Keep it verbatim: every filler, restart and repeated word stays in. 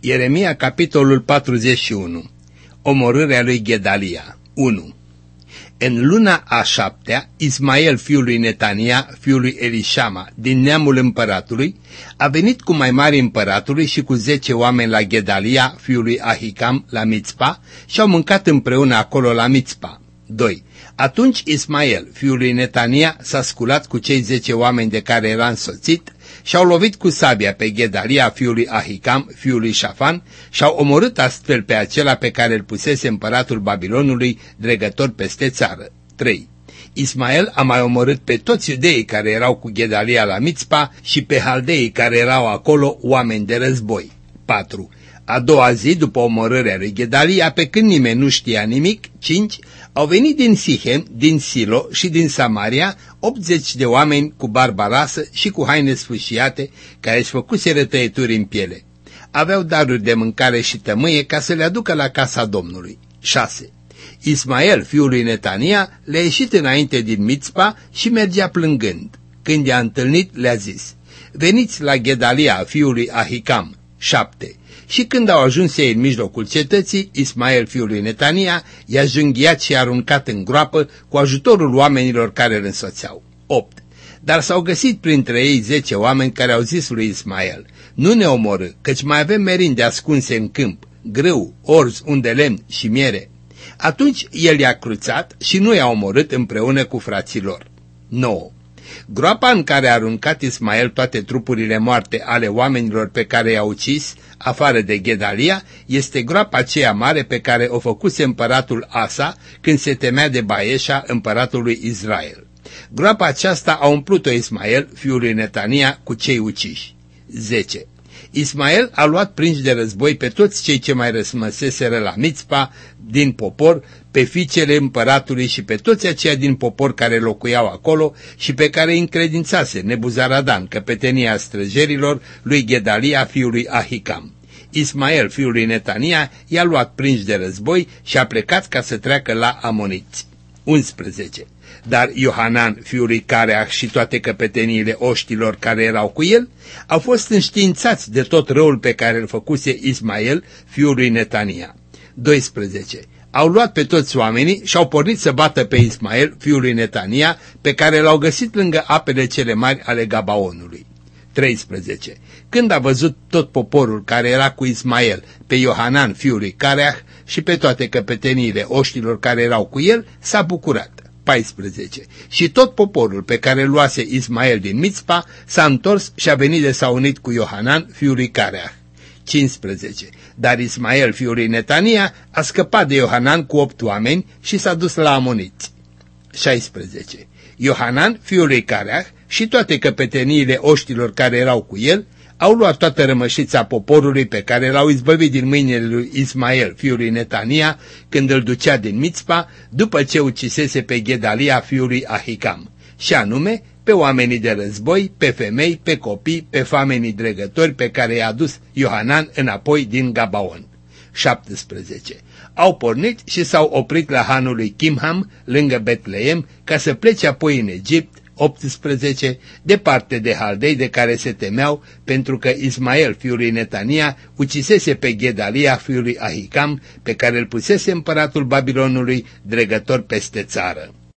Ieremia, capitolul patruzeci și unu. Omorârea lui Gedalia. unu. În luna a șaptea, Ismael, fiul lui Netania, fiul lui Elișama, din neamul împăratului, a venit cu mai mari împăratului și cu zece oameni la Gedalia, fiul lui Ahicam, la Mițpa, și au mâncat împreună acolo la Mițpa. doi. Atunci Ismael, fiul lui Netania, s-a sculat cu cei zece oameni de care era însoțit și au lovit cu sabia pe Gedalia, fiul lui Ahicam, fiul lui Șafan, și au omorât astfel pe acela pe care îl pusese împăratul Babilonului, dregător peste țară. trei. Ismael a mai omorât pe toți iudeii care erau cu Gedalia la Mițpa și pe haldeii care erau acolo, oameni de război. patru. A doua zi, după omorârea lui Gedalia, pe când nimeni nu știa nimic, cinci. Au venit din Sihem, din Silo și din Samaria optzeci de oameni cu barbă rasă și cu haine sfâșiate, care își făcuseră tăieturi în piele. Aveau daruri de mâncare și tămâie ca să le aducă la casa Domnului. șase. Ismael, fiul lui Netania, le-a ieșit înainte din Mițpa și mergea plângând. Când i-a întâlnit, le-a zis: veniți la Gedalia, fiul lui Ahicam. șapte. Și când au ajuns ei în mijlocul cetății, Ismael, fiul lui Netania, i-a junghiat și i-a aruncat în groapă cu ajutorul oamenilor care îl însoțeau. opt. Dar s-au găsit printre ei zece oameni care au zis lui Ismael: nu ne omorâ, căci mai avem merinde ascunse în câmp, grâu, orz, un de lemn și miere. Atunci el i-a cruțat și nu i-a omorât împreună cu frații lor. nouă. Groapa în care a aruncat Ismael toate trupurile moarte ale oamenilor pe care i-a ucis, afară de Gedalia, este groapa aceea mare pe care o făcuse împăratul Asa când se temea de Baeșa, împăratul lui Israel. Groapa aceasta a umplut-o Ismael, fiul lui Netania, cu cei uciși. zece. Ismael a luat prinși de război pe toți cei ce mai răsmăseseră la Mițpa din popor, pe fiicele împăratului și pe toți aceia din popor care locuiau acolo și pe care îi încredințase Nebuzaradan, căpetenia străjerilor, lui Gedalia, fiul lui Ahicam. Ismael, fiul lui Netania, i-a luat prinși de război și a plecat ca să treacă la amoniți. unsprezece. Dar Iohanan, fiul lui Careah, și toate căpeteniile oștilor care erau cu el, au fost înștiințați de tot răul pe care îl făcuse Ismael, fiul lui Netania. doisprezece. Au luat pe toți oamenii și au pornit să bată pe Ismael, fiul lui Netania, pe care l-au găsit lângă apele cele mari ale Gabaonului. treisprezece. Când a văzut tot poporul care era cu Ismael, pe Iohanan, fiul lui Careah, și pe toate căpeteniile oștilor care erau cu el, s-a bucurat. paisprezece. Și tot poporul pe care îl luase Ismael din Mițpa s-a întors și a venit de s-a unit cu Iohanan, fiul lui Careah. cincisprezece. Dar Ismael, fiul lui Netania, a scăpat de Iohanan cu opt oameni și s-a dus la amoniți. șaisprezece. Iohanan, fiul lui Careah, și toate căpeteniile oștilor care erau cu el au luat toată rămășița poporului pe care l-au izbăvit din mâinile lui Ismael, fiul lui Netania, când îl ducea din Mițpa, după ce ucisese pe Gedalia, fiul lui Ahicam, și anume pe oamenii de război, pe femei, pe copii, pe famenii dregători pe care i-a dus Iohanan înapoi din Gabaon. șaptesprezece. Au pornit și s-au oprit la hanul lui Kimham, lângă Betleem, ca să plece apoi în Egipt. optsprezece. Departe de haldei de care se temeau, pentru că Ismael, fiul lui Netania, ucisese pe Gedalia, fiul lui Ahicam, pe care îl pusese împăratul Babilonului, dregător peste țară.